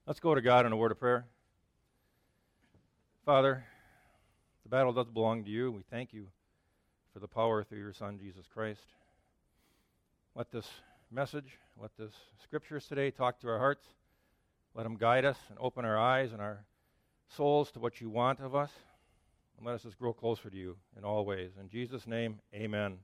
Let's go to God in a word of prayer. Father, the battle does belong to you. We thank you for the power through your Son, Jesus Christ. Let this message, let this scriptures today talk to our hearts. Let them guide us and open our eyes and our souls to what you want of us. And let us just grow closer to you in all ways. In Jesus' name, amen.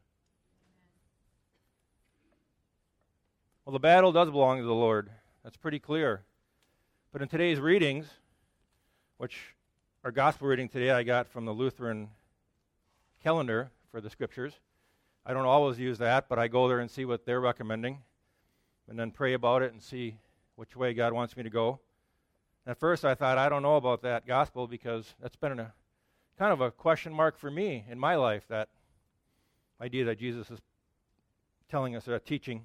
Well, the battle does belong to the Lord. That's pretty clear. But in today's readings, which our gospel reading today I got from the Lutheran calendar for the scriptures. I don't always use that, but I go there and see what they're recommending and then pray about it and see which way God wants me to go. At first I thought, I don't know about that gospel because that's been a kind of a question mark for me in my life, that idea that Jesus is telling us, teaching.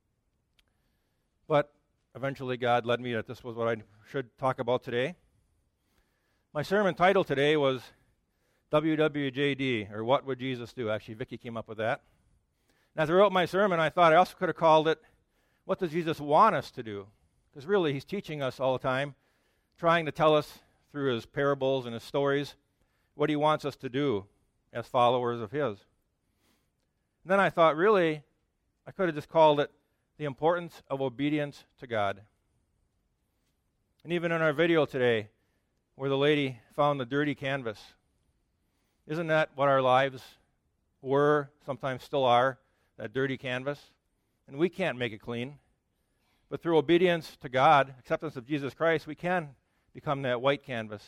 But eventually God led me that this was what I should talk about today. My sermon title today was WWJD, or What Would Jesus Do? Actually, Vicki came up with that. And as I wrote my sermon, I thought I also could have called it, What Does Jesus Want Us to Do? Because really, he's teaching us all the time, trying to tell us through his parables and his stories what he wants us to do as followers of his. And then I thought, really, I could have just called it The Importance of Obedience to God. And even in our video today, where the lady found the dirty canvas, isn't that what our lives were, sometimes still are, that dirty canvas? And we can't make it clean. But through obedience to God, acceptance of Jesus Christ, we can become that white canvas,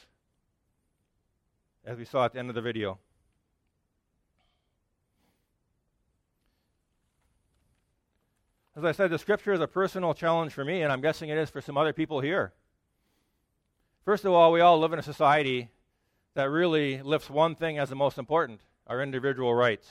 as we saw at the end of the video. As I said, the scripture is a personal challenge for me, and I'm guessing it is for some other people here. First of all, we all live in a society that really lifts one thing as the most important, our individual rights.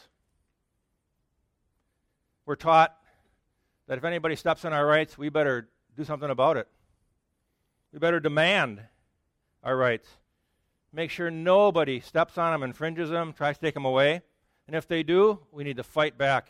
We're taught that if anybody steps on our rights, we better do something about it. We better demand our rights. Make sure nobody steps on them, infringes them, tries to take them away. And if they do, we need to fight back.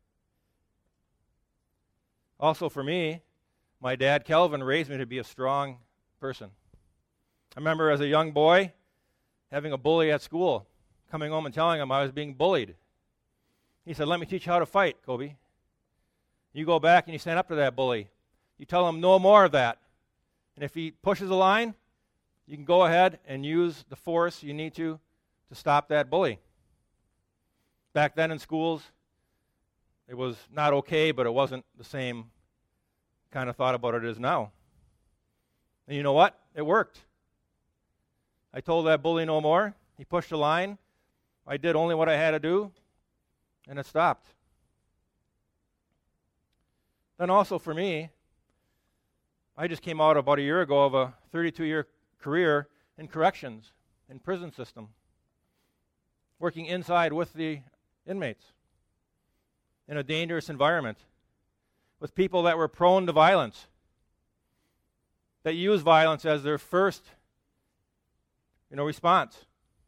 Also for me, my dad, Calvin, raised me to be a strong person. I remember as a young boy having a bully at school, coming home and telling him I was being bullied. He said, let me teach you how to fight, Kobe. You go back and you stand up to that bully. You tell him no more of that. And if he pushes a line, you can go ahead and use the force you need to stop that bully. Back then in schools, it was not okay, but it wasn't the same kind of thought about it as now. And you know what? It worked. I told that bully no more. He pushed a line. I did only what I had to do, and it stopped. Then also for me, I just came out about a year ago of a 32-year career in corrections, in prison system, working inside with the inmates in a dangerous environment, with people that were prone to violence, that use violence as their first response.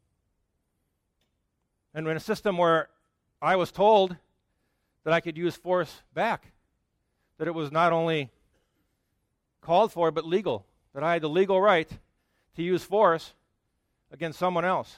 And in a system where I was told that I could use force back, that it was not only called for but legal, that I had the legal right to use force against someone else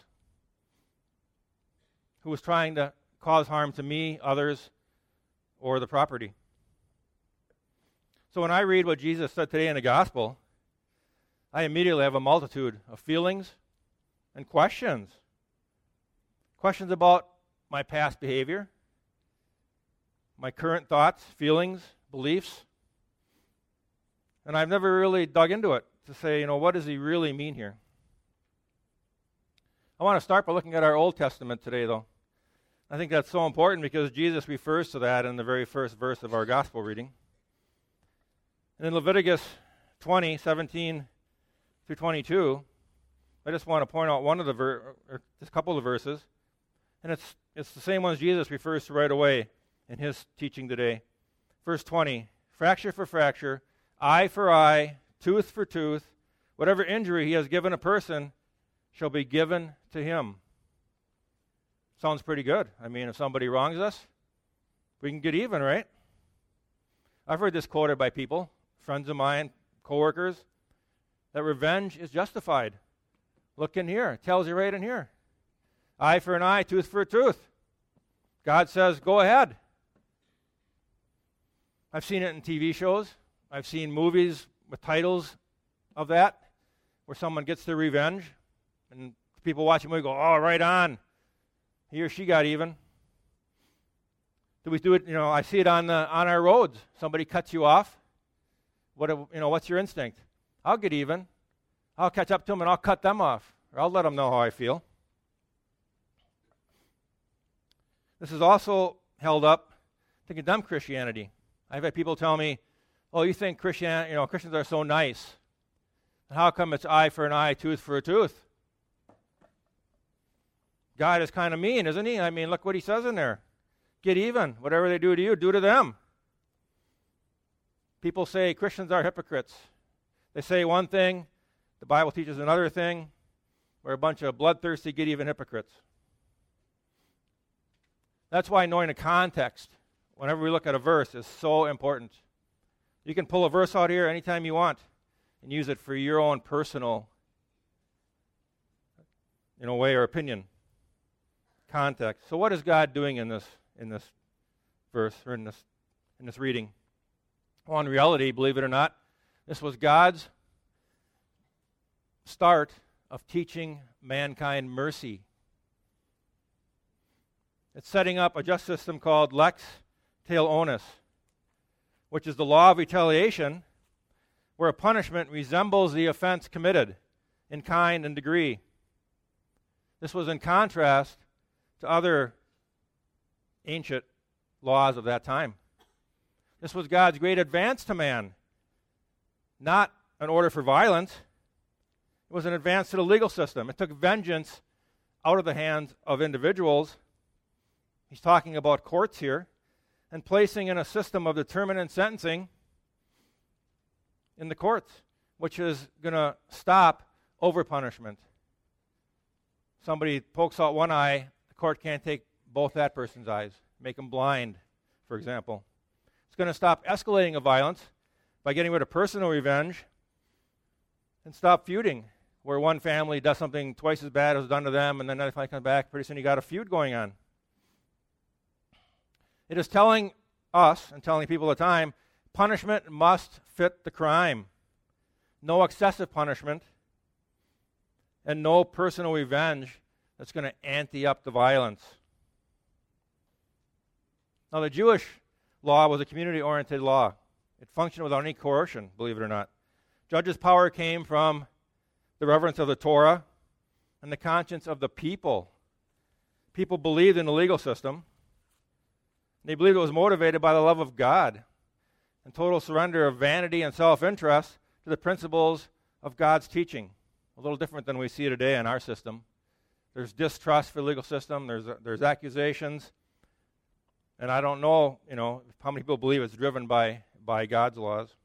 who was trying to cause harm to me, others, or the property. So when I read what Jesus said today in the gospel, I immediately have a multitude of feelings and questions. Questions about my past behavior, my current thoughts, feelings, beliefs. And I've never really dug into it to say, what does he really mean here? I want to start by looking at our Old Testament today, though. I think that's so important because Jesus refers to that in the very first verse of our gospel reading. And in Leviticus 20, 17 through 22, I just want to point out one of or just a couple of verses, and it's the same ones Jesus refers to right away in his teaching today. Verse 20, fracture for fracture, eye for eye, tooth for tooth, whatever injury he has given a person shall be given to him. Sounds pretty good. I mean, if somebody wrongs us, we can get even, right? I've heard this quoted by people, friends of mine, coworkers. that revenge is justified. Look in here. It tells you right in here. Eye for an eye, tooth for a tooth. God says, go ahead. I've seen it in TV shows. I've seen movies with titles of that, where someone gets their revenge, and people watching the movie go, oh, right on. He or she got even. Do we do it? I see it on our roads. Somebody cuts you off. What's your instinct? I'll get even. I'll catch up to them and I'll cut them off, or I'll let them know how I feel. This is also held up to condemn Christianity. I've had people tell me, "Oh, you think Christians are so nice? And how come it's eye for an eye, tooth for a tooth?" God is kind of mean, isn't he? I mean, look what he says in there. Get even. Whatever they do to you, do to them. People say Christians are hypocrites. They say one thing, the Bible teaches another thing. We're a bunch of bloodthirsty, get-even hypocrites. That's why knowing the context, whenever we look at a verse, is so important. You can pull a verse out here anytime you want and use it for your own personal, way or opinion. Context. So what is God doing in this verse, or in this reading? Well, in reality, believe it or not, this was God's start of teaching mankind mercy. It's setting up a justice system called lex talionis, which is the law of retaliation, where a punishment resembles the offense committed in kind and degree. This was in contrast to other ancient laws of that time. This was God's great advance to man, not an order for violence. It was an advance to the legal system. It took vengeance out of the hands of individuals. He's talking about courts here, and placing in a system of determinate sentencing in the courts, which is going to stop overpunishment. Somebody pokes out one eye, the court can't take both that person's eyes, make them blind, for example. It's going to stop escalating of violence by getting rid of personal revenge and stop feuding, where one family does something twice as bad as was done to them, and then another family comes back, pretty soon you got a feud going on. It is telling us, and telling people at the time, punishment must fit the crime. No excessive punishment, and no personal revenge that's going to ante up the violence. Now, the Jewish law was a community-oriented law. It functioned without any coercion, believe it or not. Judges' power came from the reverence of the Torah and the conscience of the people. People believed in the legal system. They believed it was motivated by the love of God and total surrender of vanity and self-interest to the principles of God's teaching. A little different than we see today in our system. There's distrust for the legal system. There's accusations. And I don't know, how many people believe it's driven by God's laws.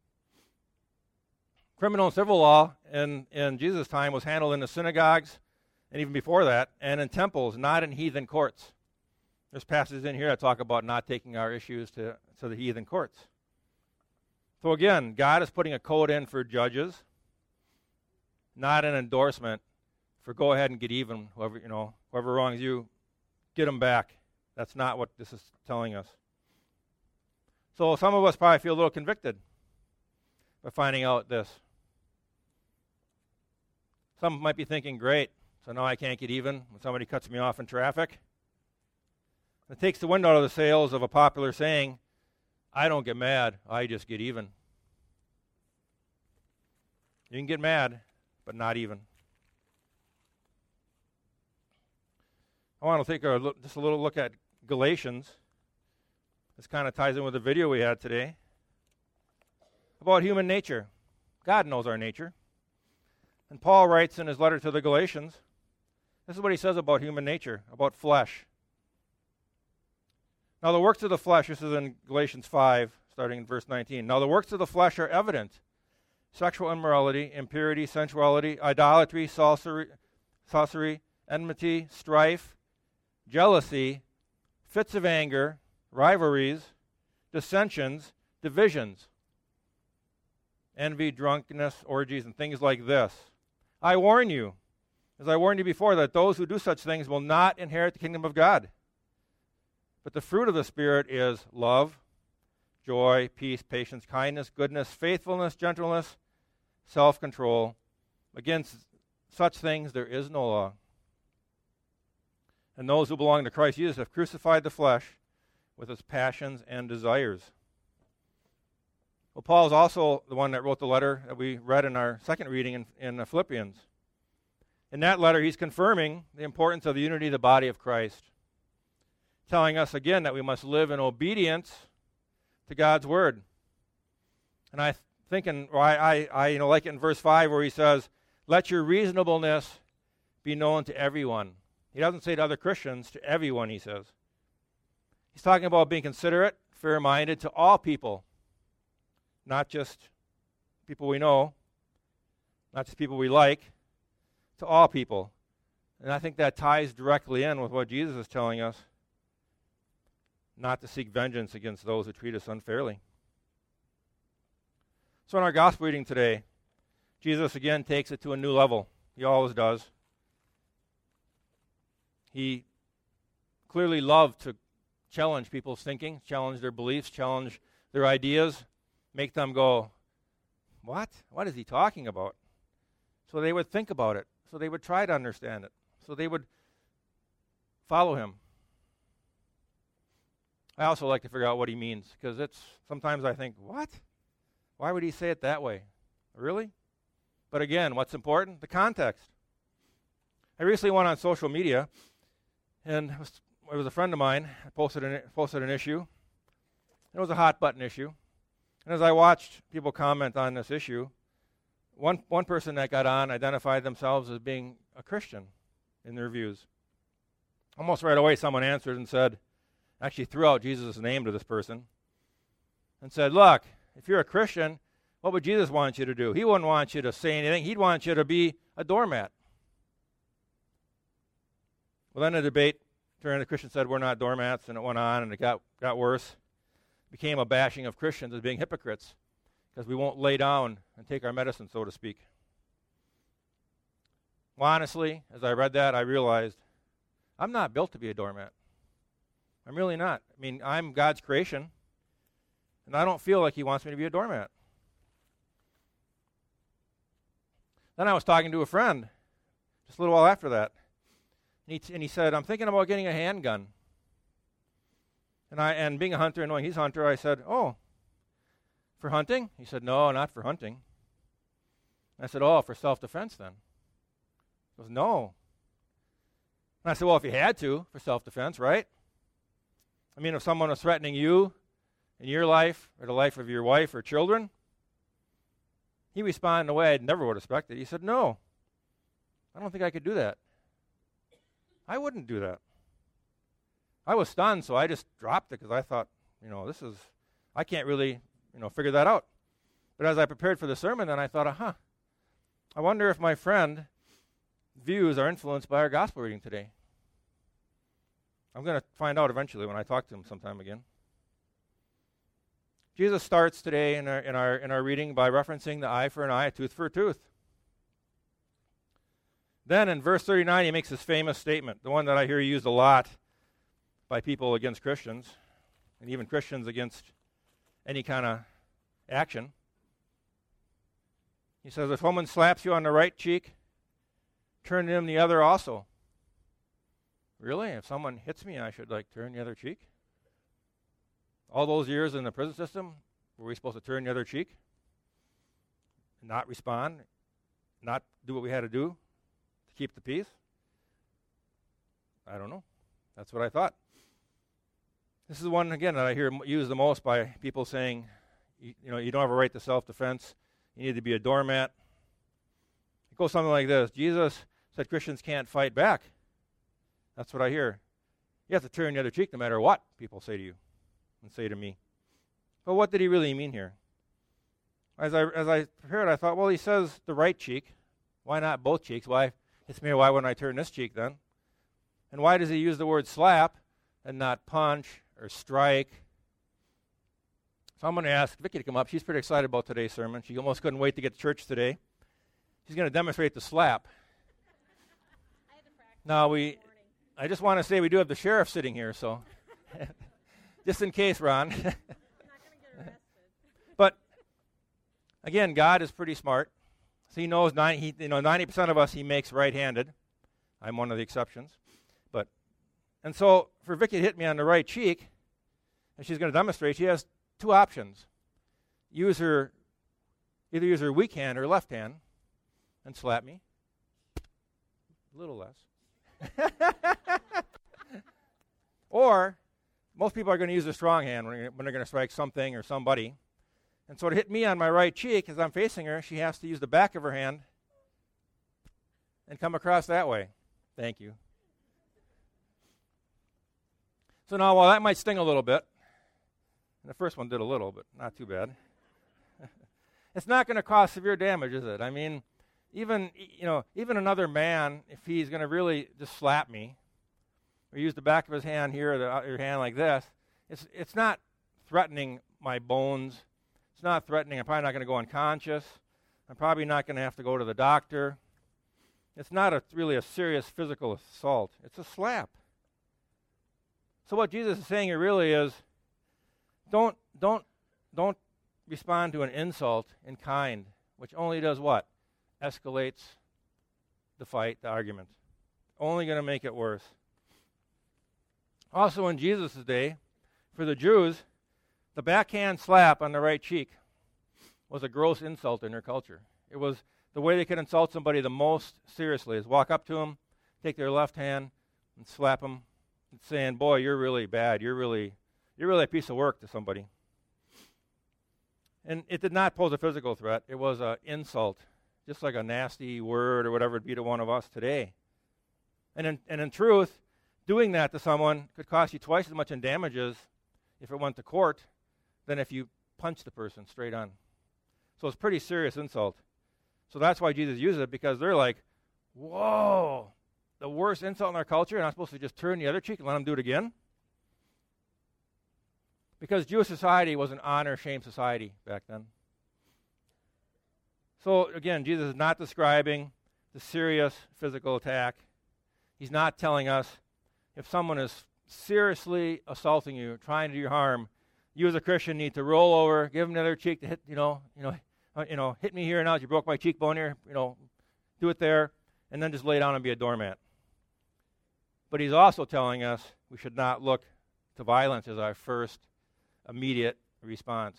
Criminal and civil law in Jesus' time was handled in the synagogues, and even before that, and in temples, not in heathen courts. There's passages in here that talk about not taking our issues to the heathen courts. So again, God is putting a code in for judges, not an endorsement for go ahead and get even. Whoever wrongs you, get them back. That's not what this is telling us. So some of us probably feel a little convicted by finding out this. Some might be thinking, great, so now I can't get even when somebody cuts me off in traffic. It takes the wind out of the sails of a popular saying, I don't get mad, I just get even. You can get mad, but not even. I want to take just a little look at Galatians. This kind of ties in with the video we had today about human nature. God knows our nature. And Paul writes in his letter to the Galatians, this is what he says about human nature, about flesh. Now the works of the flesh, this is in Galatians 5, starting in verse 19. Now the works of the flesh are evident. Sexual immorality, impurity, sensuality, idolatry, sorcery, enmity, strife, jealousy, fits of anger, rivalries, dissensions, divisions. envy, drunkenness, orgies, and things like this. I warn you, as I warned you before, that those who do such things will not inherit the kingdom of God. But the fruit of the Spirit is love, joy, peace, patience, kindness, goodness, faithfulness, gentleness, self-control. Against such things there is no law. And those who belong to Christ Jesus have crucified the flesh with its passions and desires. Well, Paul is also the one that wrote the letter that we read in our second reading in Philippians. In that letter, he's confirming the importance of the unity of the body of Christ, telling us again that we must live in obedience to God's word. And I like it in verse 5 where he says, "Let your reasonableness be known to everyone." He doesn't say to other Christians, to everyone, he says. He's talking about being considerate, fair-minded to all people, not just people we know, not just people we like, to all people. And I think that ties directly in with what Jesus is telling us, not to seek vengeance against those who treat us unfairly. So in our gospel reading today, Jesus again takes it to a new level. He always does. He clearly loved to challenge people's thinking, challenge their beliefs, challenge their ideas, make them go, what? What is he talking about? So they would think about it. So they would try to understand it. So they would follow him. I also like to figure out what he means, because sometimes I think, what? Why would he say it that way? Really? But again, what's important? The context. I recently went on social media, and it was a friend of mine posted an issue. It was a hot button issue. And as I watched people comment on this issue, one person that got on identified themselves as being a Christian in their views. Almost right away, someone answered and said, actually threw out Jesus' name to this person, and said, look, if you're a Christian, what would Jesus want you to do? He wouldn't want you to say anything. He'd want you to be a doormat. Well, then the debate turned. The Christian said, we're not doormats, and it went on, and it got worse. It became a bashing of Christians as being hypocrites, because we won't lay down and take our medicine, so to speak. Well, honestly, as I read that, I realized I'm not built to be a doormat. I'm really not. I mean, I'm God's creation, and I don't feel like he wants me to be a doormat. Then I was talking to a friend just a little while after that, and he said, I'm thinking about getting a handgun. And being a hunter and knowing he's a hunter, I said, oh, for hunting? He said, no, not for hunting. I said, oh, for self-defense then? He goes, no. And I said, well, if you had to, for self-defense, right? I mean, if someone was threatening you in your life or the life of your wife or children, he responded in a way I never would have expected. He said, no, I don't think I could do that. I wouldn't do that. I was stunned, so I just dropped it because I thought, I can't really, figure that out. But as I prepared for the sermon, then I thought, I wonder if my friend's views are influenced by our gospel reading today. I'm going to find out eventually when I talk to him sometime again. Jesus starts today in our reading by referencing the eye for an eye, a tooth for a tooth. Then in verse 39, he makes his famous statement, the one that I hear used a lot by people against Christians, and even Christians against any kind of action. He says, if a woman slaps you on the right cheek, turn to him the other also. Really? If someone hits me, I should turn the other cheek? All those years in the prison system, were we supposed to turn the other cheek? Not respond? Not do what we had to do to keep the peace? I don't know. That's what I thought. This is one, again, that I hear used the most by people saying, you don't have a right to self-defense. You need to be a doormat. It goes something like this. Jesus said Christians can't fight back. That's what I hear. You have to turn the other cheek no matter what people say to you and say to me. But what did he really mean here? As I prepared, I thought, well, he says the right cheek. Why not both cheeks? Why wouldn't I turn this cheek then? And why does he use the word slap and not punch or strike? So I'm going to ask Vicki to come up. She's pretty excited about today's sermon. She almost couldn't wait to get to church today. She's going to demonstrate the slap. I had to practice Now, this morning. I just want to say we do have the sheriff sitting here, so just in case, Ron. I'm not going to get arrested. But again, God is pretty smart. So he knows 90% of us he makes right-handed. I'm one of the exceptions. And so for Vicki to hit me on the right cheek, and she's going to demonstrate, she has two options. Either use her weak hand or left hand and slap me. A little less. Or most people are going to use their strong hand when they're going to strike something or somebody. And so to hit me on my right cheek as I'm facing her, she has to use the back of her hand and come across that way. Thank you. So now, while that might sting a little bit, and the first one did a little, but not too bad, it's not going to cause severe damage, is it? I mean, even another man, if he's going to really just slap me, or use the back of his hand here, or your hand like this, it's not threatening my bones. It's not threatening. I'm probably not going to go unconscious. I'm probably not going to have to go to the doctor. It's not really a serious physical assault. It's a slap. So what Jesus is saying here really is, don't respond to an insult in kind, which only does what? Escalates the fight, the argument. Only going to make it worse. Also in Jesus' day, for the Jews, the backhand slap on the right cheek was a gross insult in their culture. It was the way they could insult somebody the most seriously, is walk up to them, take their left hand, and slap them, and saying, boy, you're really bad. You're really a piece of work to somebody. And it did not pose a physical threat. It was an insult, just like a nasty word or whatever it'd be to one of us today. And in truth, doing that to someone could cost you twice as much in damages if it went to court than if you punched the person straight on. So it's a pretty serious insult. So that's why Jesus uses it, because they're like, whoa, the worst insult in our culture, and I'm supposed to just turn the other cheek and let them do it again? Because Jewish society was an honor-shame society back then. So again, Jesus is not describing the serious physical attack. He's not telling us if someone is seriously assaulting you, trying to do you harm, you as a Christian need to roll over, give them the other cheek to hit, hit me here now. You broke my cheekbone here, do it there, and then just lay down and be a doormat. But he's also telling us we should not look to violence as our first immediate response.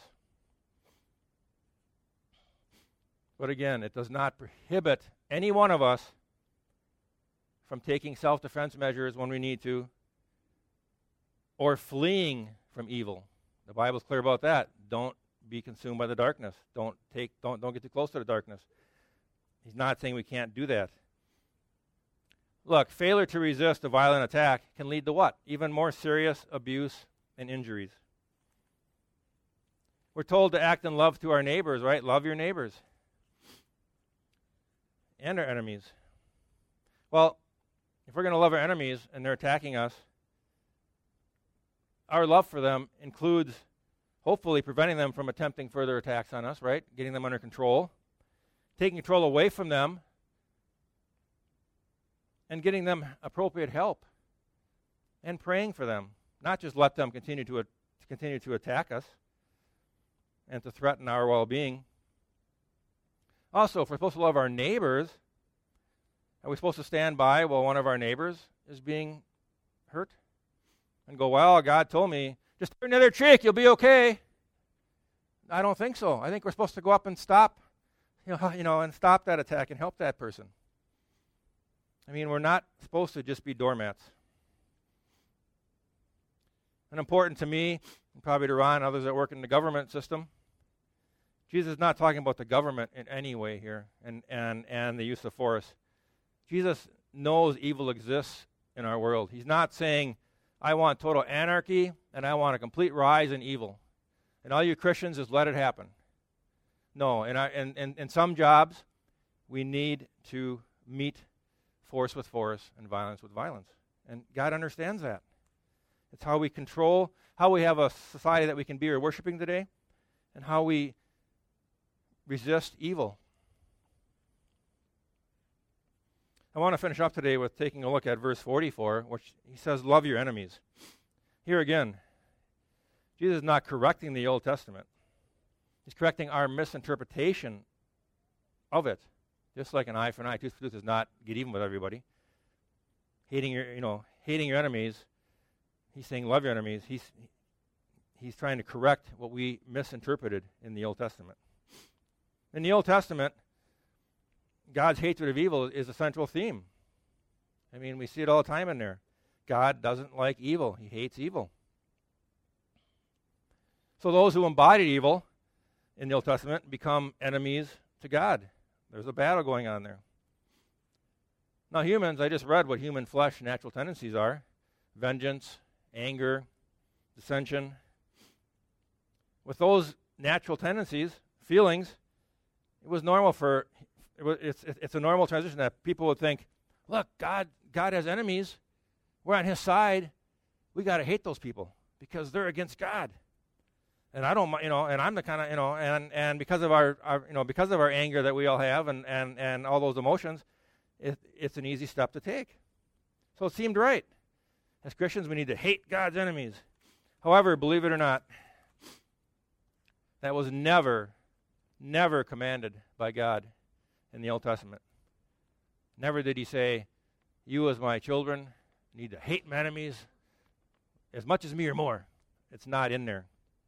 But again, it does not prohibit any one of us from taking self-defense measures when we need to, or fleeing from evil. The Bible's clear about that. Don't be consumed by the darkness. Don't get too close to the darkness. He's not saying we can't do that. Look, failure to resist a violent attack can lead to what? Even more serious abuse and injuries. We're told to act in love to our neighbors, right? Love your neighbors and our enemies. Well, if we're going to love our enemies and they're attacking us, our love for them includes hopefully preventing them from attempting further attacks on us, right? Getting them under control, taking control away from them, and getting them appropriate help, and praying for them. Not just let them continue to attack us and to threaten our well-being. Also, if we're supposed to love our neighbors, are we supposed to stand by while one of our neighbors is being hurt and go, well, God told me, just turn the other cheek, you'll be okay? I don't think so. I think we're supposed to go up and stop, and stop that attack and help that person. I mean, we're not supposed to just be doormats. And important to me, and probably to Ron and others that work in the government system, Jesus is not talking about the government in any way here and the use of force. Jesus knows evil exists in our world. He's not saying, I want total anarchy and I want a complete rise in evil. And all you Christians, just let it happen. No, in some jobs, we need to meet force with force and violence with violence. And God understands that. It's how we control, how we have a society that we can be worshiping today. and how we resist evil. I want to finish up today with taking a look at verse 44, which he says, love your enemies. Here again, Jesus is not correcting the Old Testament. He's correcting our misinterpretation of it. Just like an eye for an eye, tooth for tooth does not get even with everybody. Hating your enemies, he's saying love your enemies. He's trying to correct what we misinterpreted in the Old Testament. In the Old Testament, God's hatred of evil is a central theme. I mean, we see it all the time in there. God doesn't like evil. He hates evil. So those who embody evil in the Old Testament become enemies to God. There's a battle going on there. Now humans, I just read what human flesh natural tendencies are. Vengeance, anger, dissension. With those natural tendencies, feelings, it was normal for, it's a normal transition that people would think, look, God has enemies. We're on his side. We got to hate those people because they're against God. And I don't, and I'm the kind of, and because of our because of our anger that we all have and all those emotions, it's an easy step to take. So it seemed right. As Christians, we need to hate God's enemies. However, believe it or not, that was never commanded by God in the Old Testament. Never did he say, you as my children need to hate my enemies as much as me or more. It's not in there.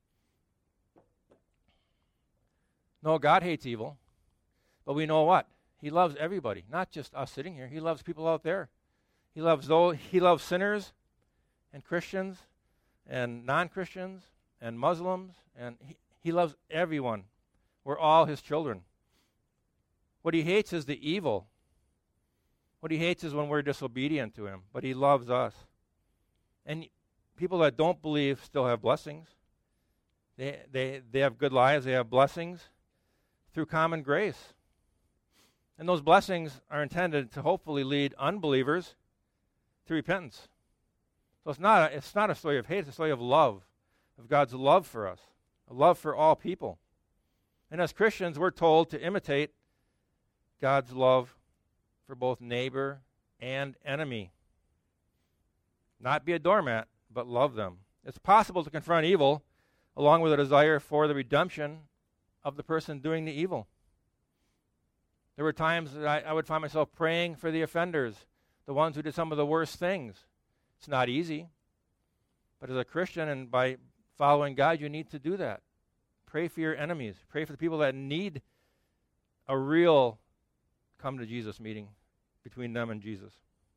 No, God hates evil, but we know what? He loves everybody, not just us sitting here. He loves people out there. He loves sinners and Christians and non-Christians and Muslims, and he loves everyone. We're all his children. What he hates is the evil. What he hates is when we're disobedient to him, but he loves us. And people that don't believe still have blessings. They have good lives. They have blessings through common grace. And those blessings are intended to hopefully lead unbelievers to repentance. So it's not a story of hate, it's a story of love, of God's love for us, a love for all people. And as Christians, we're told to imitate God's love for both neighbor and enemy. Not be a doormat, but love them. It's possible to confront evil along with a desire for the redemption of the person doing the evil. There were times that I would find myself praying for the offenders, the ones who did some of the worst things. It's not easy. But as a Christian and by following God, you need to do that. Pray for your enemies. Pray for the people that need a real come to Jesus meeting between them and Jesus.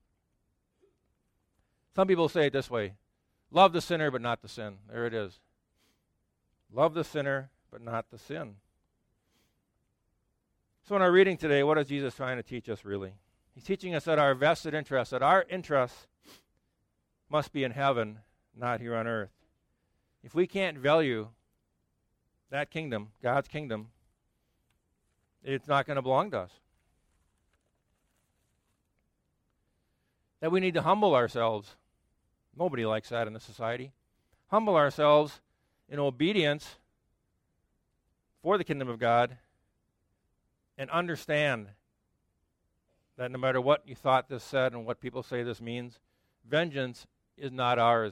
Some people say it this way, love the sinner but not the sin. There it is. Love the sinner but not the sin. So in our reading today, what is Jesus trying to teach us really? He's teaching us that our vested interests, that our interests must be in heaven, not here on earth. If we can't value that kingdom, God's kingdom, it's not going to belong to us. That we need to humble ourselves. Nobody likes that in this society. Humble ourselves in obedience for the kingdom of God and understand that no matter what you thought this said and what people say this means, vengeance is not ours.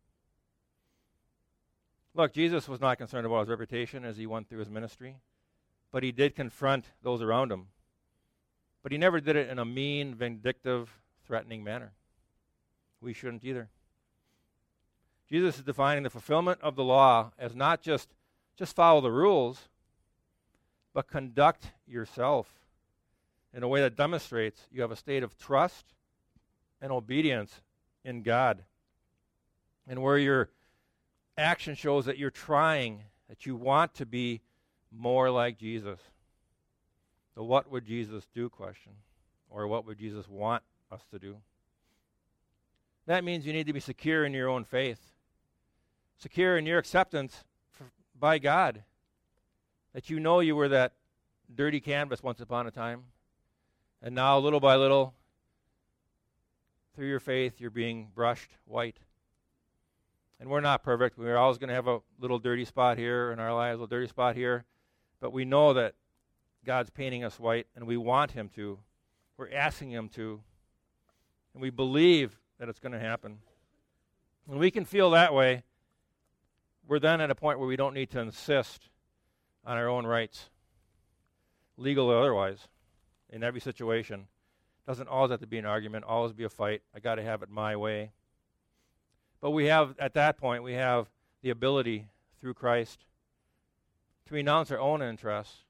Look, Jesus was not concerned about his reputation as he went through his ministry, but he did confront those around him. But he never did it in a mean, vindictive, threatening manner. We shouldn't either. Jesus is defining the fulfillment of the law as not just follow the rules, but conduct yourself in a way that demonstrates you have a state of trust and obedience in God, and where your action shows that you're trying, that you want to be more like Jesus. The what would Jesus do question, or what would Jesus want us to do? That means you need to be secure in your own faith, secure in your acceptance by God, that you know you were that dirty canvas once upon a time, and now little by little, through your faith, you're being brushed white. And we're not perfect. We're always going to have a little dirty spot here in our lives, a little dirty spot here. But we know that God's painting us white, and we want him to. We're asking him to. And we believe that it's going to happen. When we can feel that way, we're then at a point where we don't need to insist on our own rights, legal or otherwise, in every situation. It doesn't always have to be an argument, always be a fight. I got to have it my way. But we have, at that point, we have the ability through Christ to renounce our own interests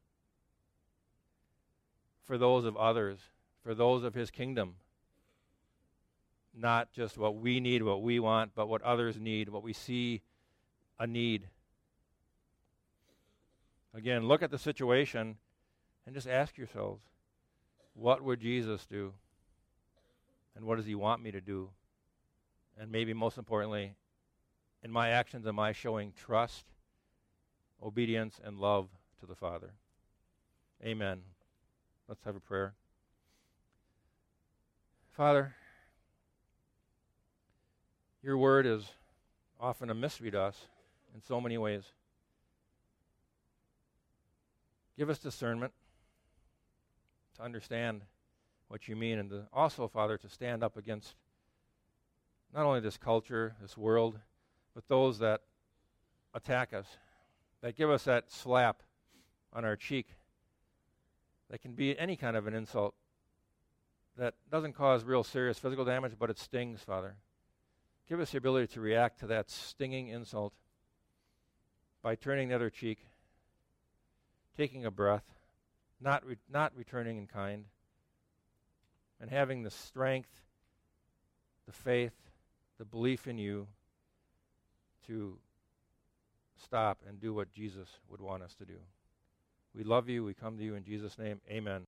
for those of others, for those of his kingdom. Not just what we need, what we want, but what others need, what we see a need. Again, look at the situation and just ask yourselves, what would Jesus do? And what does he want me to do? And maybe most importantly, in my actions, am I showing trust, obedience, and love to the Father? Amen. Let's have a prayer. Father, your word is often a mystery to us in so many ways. Give us discernment to understand what you mean, and also, Father, to stand up against not only this culture, this world, but those that attack us, that give us that slap on our cheek, that can be any kind of an insult, that doesn't cause real serious physical damage, but it stings, Father. Give us the ability to react to that stinging insult by turning the other cheek, taking a breath, not returning in kind, and having the strength, the faith, the belief in you to stop and do what Jesus would want us to do. We love you. We come to you in Jesus' name. Amen.